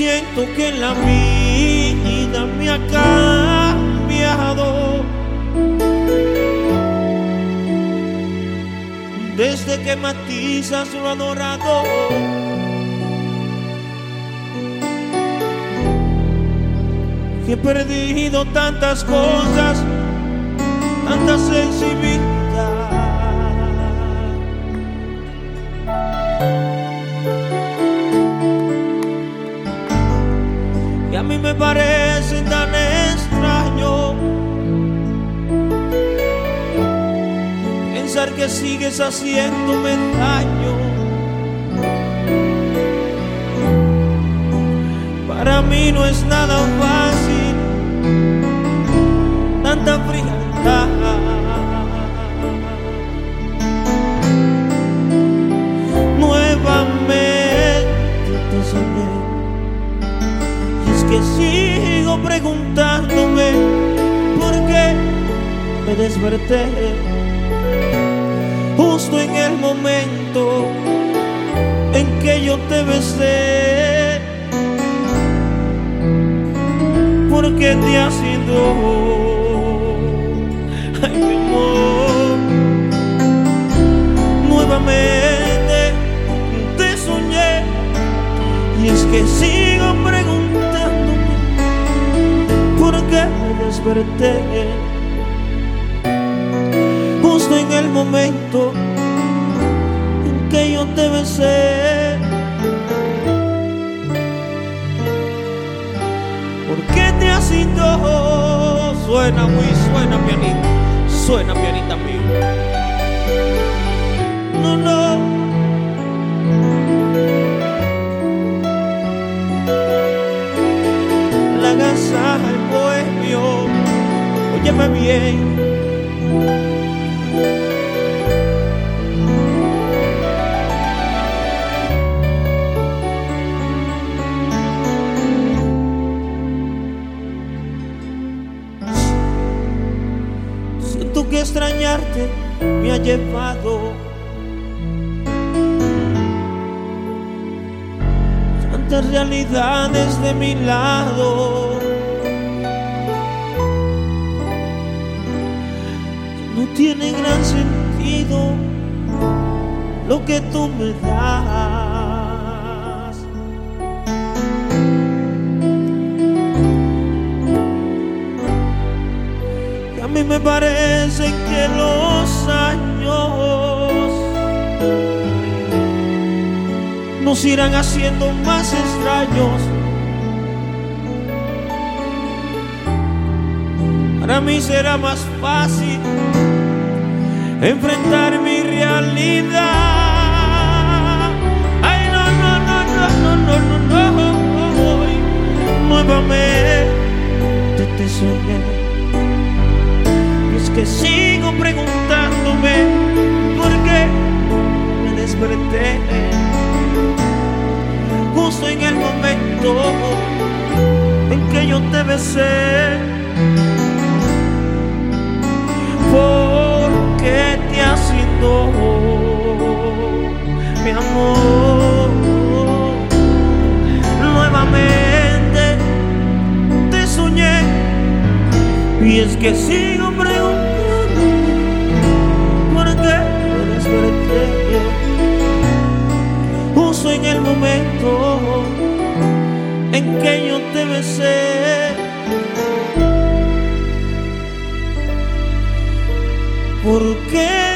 siento que la vida me ha cambiado desde que matizas lo adorado. Que he perdido tantas cosas, tanta sensibilidad. Y a mí me parece tan extraño pensar que sigues haciéndome daño. Para mí no es nada fácil tanta frialdad. Nuevamente te soñé y es que sigo preguntándome por qué me desperté justo en el momento en que yo te besé. ¿Por qué te has ido? Ay, mi amor. Nuevamente te soñé y es que sigo preguntándome por qué me desperté justo en el momento en que yo te besé. ¿Por qué te has ido? Suena pianita mío. No, no. La gasa, el bohemio, óyeme bien. Que extrañarte me ha llevado tantas realidades de mi lado que no tiene gran sentido lo que tú me das. A mí me parece que los años nos irán haciendo más extraños. Para mí será más fácil enfrentar mi realidad. Ay, no, no, no, no, no, no, no, no. Nuevamente te soñé. Que sigo preguntándome por qué me desperté justo en el momento en que yo te besé. ¿Por qué te has ido, mi amor? Nuevamente te soñé y es que sigo preguntando por qué me desperté justo en el momento en que yo te besé. ¿Por qué